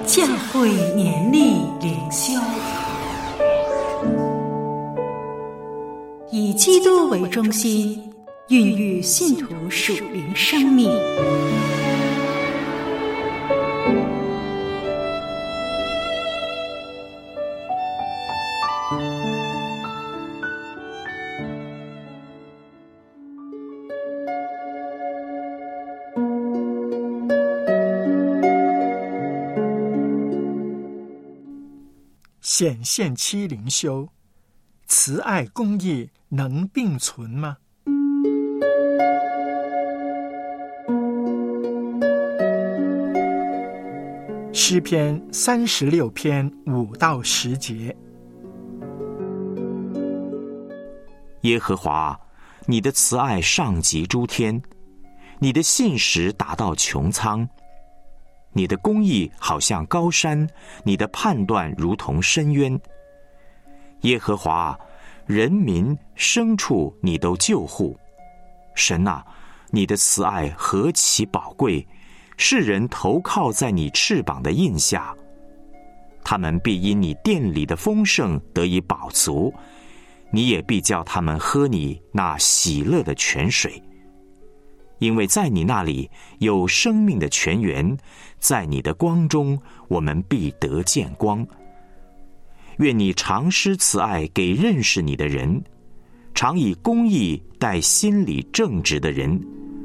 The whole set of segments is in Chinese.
教会年历灵修，以基督为中心，孕育信徒属灵生命。 显现期灵修，慈爱公义能并存吗？诗篇36篇5到10节。 耶和华，你的慈爱上及诸天，你的信实达到穹苍。你的公义好像高山，你的判断如同深渊。耶和华，人民牲畜你都救护。神啊，你的慈爱何其宝贵，世人投靠在你翅膀的印下。他们必因你殿里的丰盛得以饱足，你也必叫他们喝你那喜乐的泉水。因为在你那里有生命的泉源，在你的光中我们必得见光。愿你常施慈爱给认识你的人，常以公义待心里正直的人。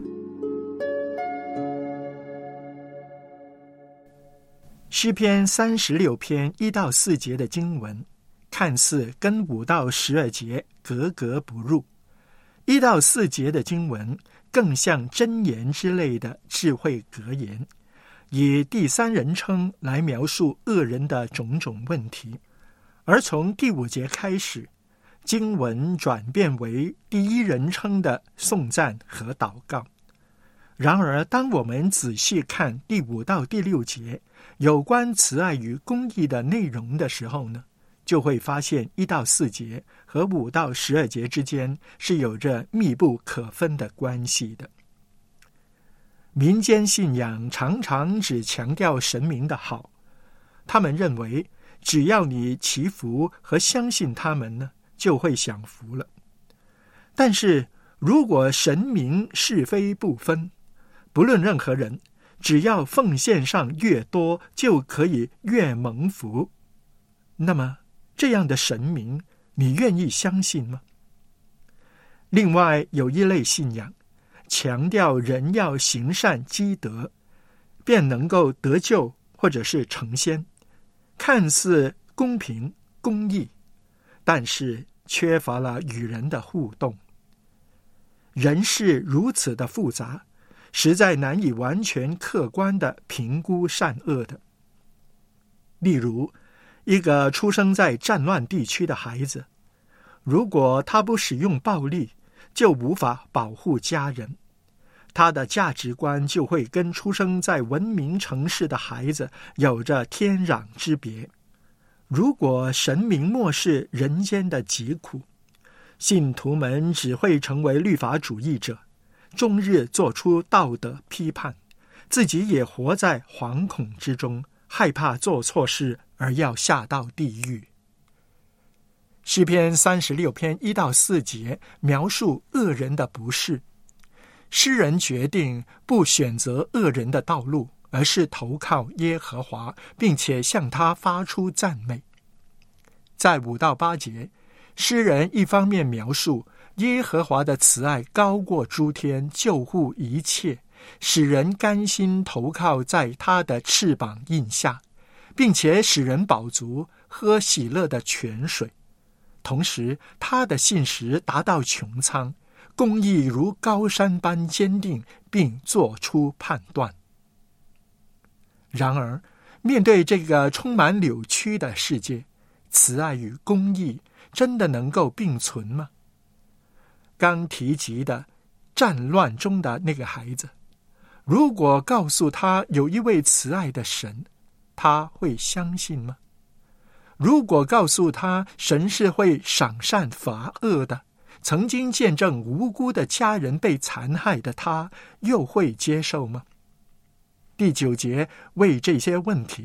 诗篇36篇1到4节的经文，看似跟5到12节格格不入。1到4节的经文更像箴言之类的智慧格言，以第三人称来描述恶人的种种问题。而从第5节开始，经文转变为第一人称的颂赞和祷告。然而当我们仔细看第5到第6节有关慈爱与公义的内容的时候呢，就会发现1到4节和5到12节之间是有着密不可分的关系的。民间信仰常常只强调神明的好，他们认为只要你祈福和相信他们呢，就会享福了。但是如果神明是非不分，不论任何人，只要奉献上越多，就可以越蒙福，那么这样的神明，你愿意相信吗？另外有一类信仰，强调人要行善积德，便能够得救或者是成仙，看似公平公义，但是缺乏了与人的互动。人事如此的复杂，实在难以完全客观地评估善恶的。例如，一个出生在战乱地区的孩子，如果他不使用暴力，就无法保护家人，他的价值观就会跟出生在文明城市的孩子有着天壤之别。如果神明漠视人间的疾苦，信徒们只会成为律法主义者，终日做出道德批判，自己也活在惶恐之中，害怕做错事而要下到地狱。诗篇36篇1到4节描述恶人的不是，诗人决定不选择恶人的道路，而是投靠耶和华，并且向他发出赞美。在5到8节，诗人一方面描述耶和华的慈爱高过诸天，救护一切，使人甘心投靠在他的翅膀印下，并且使人饱足，喝喜乐的泉水。同时他的信实达到穹苍，公义如高山般坚定，并做出判断。然而面对这个充满扭曲的世界，慈爱与公义真的能够并存吗？刚提及的战乱中的那个孩子，如果告诉他有一位慈爱的神，他会相信吗？如果告诉他神是会赏善罚恶的，曾经见证无辜的家人被残害的他，又会接受吗？第9节为这些问题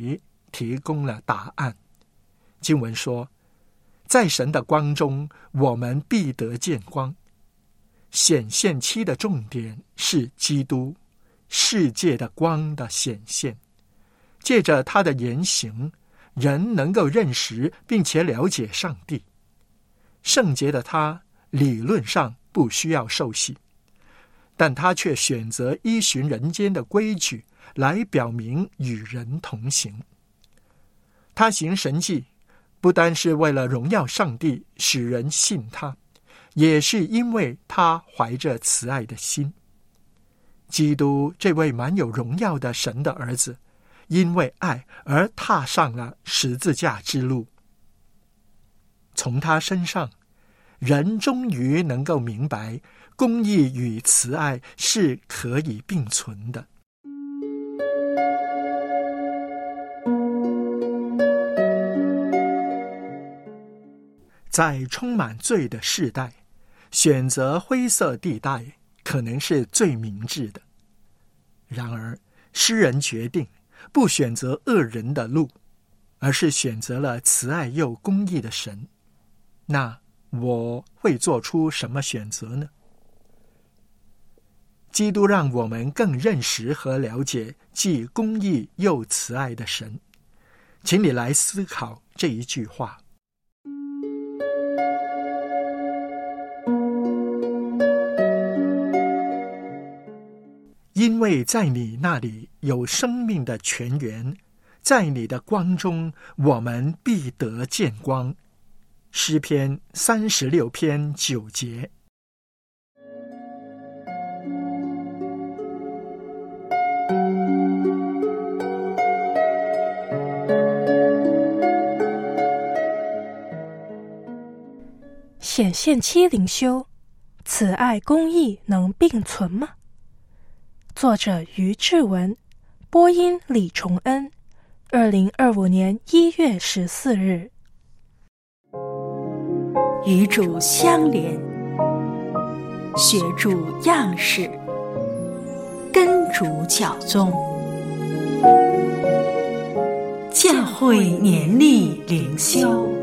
提供了答案。经文说，在神的光中，我们必得见光。显现期的重点是基督，世界的光的显现。借着他的言行，人能够认识并且了解上帝。圣洁的他理论上不需要受洗，但他却选择依循人间的规矩来表明与人同行。他行神迹，不单是为了荣耀上帝，使人信他，也是因为他怀着慈爱的心。基督这位满有荣耀的神的儿子，因为爱而踏上了十字架之路。从他身上，人终于能够明白，公义与慈爱是可以并存的。在充满罪的世代，选择灰色地带可能是最明智的。然而，诗人决定不选择恶人的路，而是选择了慈爱又公义的神。那我会做出什么选择呢？基督让我们更认识和了解既公义又慈爱的神。请你来思考这一句话。因为在你那里有生命的泉源，在你的光中，我们必得见光。诗篇36篇9节。 显现期灵修，慈爱公义能并存吗？作者于志文，播音李崇恩，2025年1月14日。 与主相连，学主样式，跟主教宗，教会年历灵修。